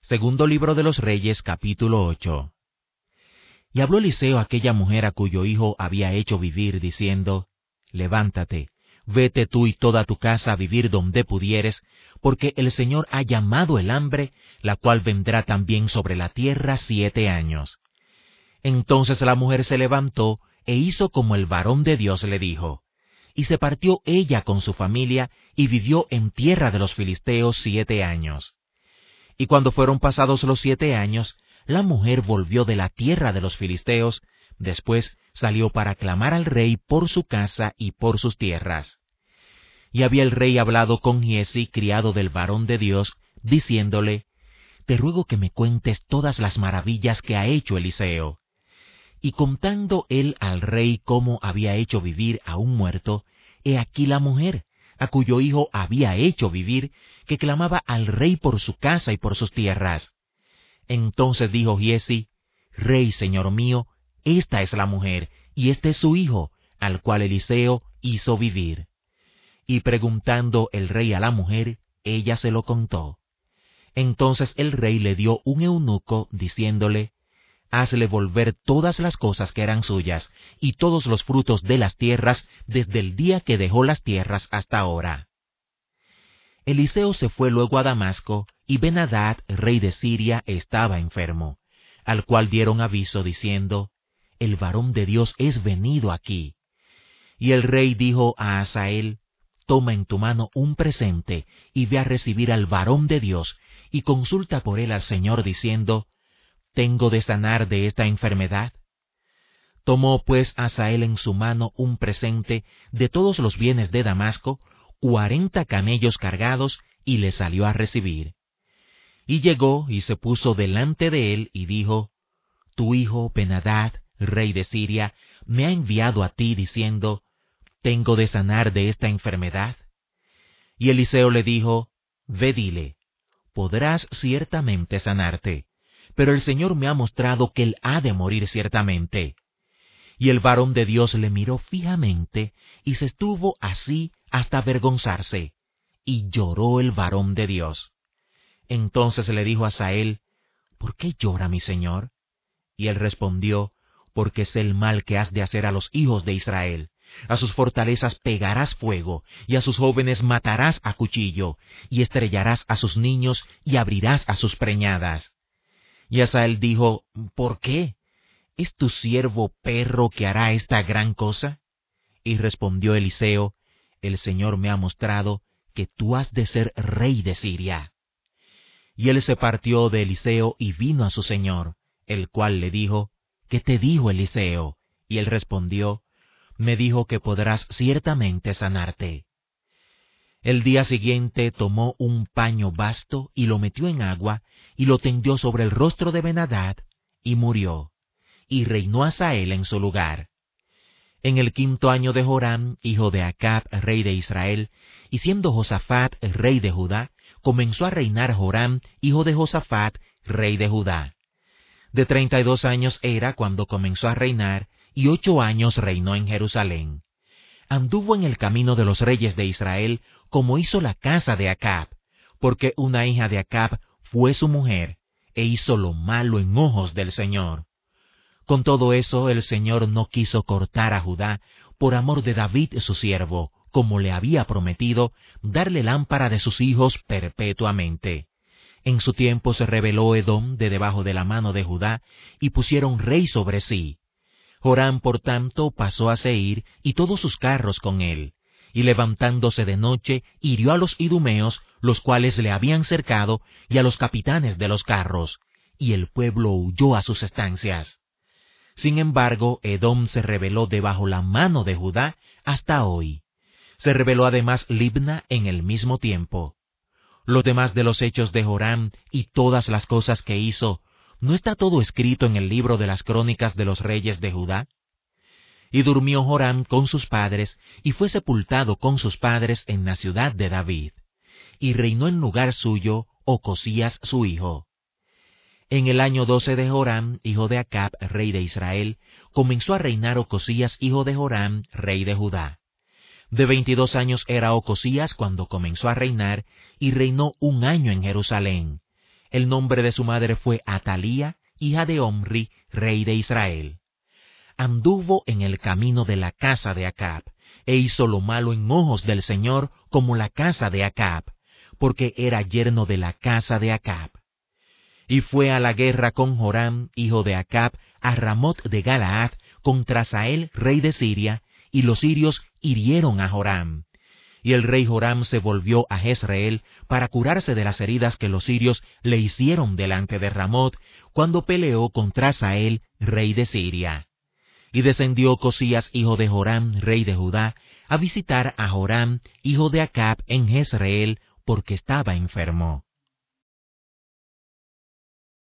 Segundo libro de los Reyes, capítulo 8. Y habló Eliseo a aquella mujer a cuyo hijo había hecho vivir, diciendo, Levántate, vete tú y toda tu casa a vivir donde pudieres, porque el Señor ha llamado el hambre, la cual vendrá también sobre la tierra 7 años. Entonces la mujer se levantó e hizo como el varón de Dios le dijo. Y se partió ella con su familia y vivió en tierra de los filisteos 7 años. Y cuando fueron pasados los 7 años, la mujer volvió de la tierra de los filisteos, después salió para clamar al rey por su casa y por sus tierras. Y había el rey hablado con Giezi, criado del varón de Dios, diciéndole, Te ruego que me cuentes todas las maravillas que ha hecho Eliseo. Y contando él al rey cómo había hecho vivir a un muerto, he aquí la mujer, a cuyo hijo había hecho vivir, que clamaba al rey por su casa y por sus tierras. Entonces dijo Giezi, Rey, señor mío, esta es la mujer, y este es su hijo, al cual Eliseo hizo vivir. Y preguntando el rey a la mujer, ella se lo contó. Entonces el rey le dio un eunuco, diciéndole, Hazle volver todas las cosas que eran suyas, y todos los frutos de las tierras, desde el día que dejó las tierras hasta ahora. Eliseo se fue luego a Damasco, y Ben-Hadad, rey de Siria, estaba enfermo, al cual dieron aviso, diciendo, El varón de Dios es venido aquí. Y el rey dijo a Hazael, Toma en tu mano un presente, y ve a recibir al varón de Dios, y consulta por él al Señor, diciendo, ¿Tengo de sanar de esta enfermedad? Tomó pues Hazael en su mano un presente de todos los bienes de Damasco, 40 camellos cargados, y le salió a recibir. Y llegó y se puso delante de él, y dijo, Tu hijo Ben-Hadad, rey de Siria, me ha enviado a ti, diciendo, ¿Tengo de sanar de esta enfermedad? Y Eliseo le dijo, Ve dile, podrás ciertamente sanarte, pero el Señor me ha mostrado que él ha de morir ciertamente. Y el varón de Dios le miró fijamente, y se estuvo así hasta avergonzarse, y lloró el varón de Dios. Entonces le dijo a Hazael, ¿Por qué llora mi señor? Y él respondió, Porque es el mal que has de hacer a los hijos de Israel. A sus fortalezas pegarás fuego, y a sus jóvenes matarás a cuchillo, y estrellarás a sus niños, y abrirás a sus preñadas. Y Hazael dijo, ¿Por qué? ¿Es tu siervo perro que hará esta gran cosa? Y respondió Eliseo, El Señor me ha mostrado que tú has de ser rey de Siria. Y él se partió de Eliseo y vino a su señor, el cual le dijo, ¿Qué te dijo Eliseo? Y él respondió, Me dijo que podrás ciertamente sanarte. El día siguiente tomó un paño vasto y lo metió en agua, y lo tendió sobre el rostro de Ben-Hadad, y murió. Y reinó Hazael en su lugar. En el 5º año de Joram, hijo de Acab, rey de Israel, y siendo Josafat rey de Judá, comenzó a reinar Joram, hijo de Josafat, rey de Judá. De 32 años era cuando comenzó a reinar, y 8 años reinó en Jerusalén. Anduvo en el camino de los reyes de Israel, como hizo la casa de Acab, porque una hija de Acab fue su mujer, e hizo lo malo en ojos del Señor. Con todo eso, el Señor no quiso cortar a Judá, por amor de David su siervo, como le había prometido, darle lámpara de sus hijos perpetuamente. En su tiempo se rebeló Edom de debajo de la mano de Judá, y pusieron rey sobre sí. Joram, por tanto, pasó a Seir, y todos sus carros con él, y levantándose de noche, hirió a los idumeos, los cuales le habían cercado, y a los capitanes de los carros, y el pueblo huyó a sus estancias. Sin embargo, Edom se rebeló debajo la mano de Judá hasta hoy. Se rebeló además Libna en el mismo tiempo. Lo demás de los hechos de Joram y todas las cosas que hizo, ¿no está todo escrito en el libro de las crónicas de los reyes de Judá? Y durmió Joram con sus padres, y fue sepultado con sus padres en la ciudad de David. Y reinó en lugar suyo Ocosías su hijo. En el año 12 de Joram, hijo de Acab, rey de Israel, comenzó a reinar Ocosías, hijo de Joram, rey de Judá. De 22 años era Ocosías cuando comenzó a reinar, y reinó 1 año en Jerusalén. El nombre de su madre fue Atalía, hija de Omri, rey de Israel. Anduvo en el camino de la casa de Acab, e hizo lo malo en ojos del Señor como la casa de Acab, porque era yerno de la casa de Acab. Y fue a la guerra con Joram, hijo de Acab, a Ramot de Galaad, contra Hazael, rey de Siria, y los sirios hirieron a Joram. Y el rey Joram se volvió a Jezreel para curarse de las heridas que los sirios le hicieron delante de Ramot, cuando peleó contra Hazael, rey de Siria. Y descendió Cosías, hijo de Joram, rey de Judá, a visitar a Joram, hijo de Acab, en Jezreel, porque estaba enfermo.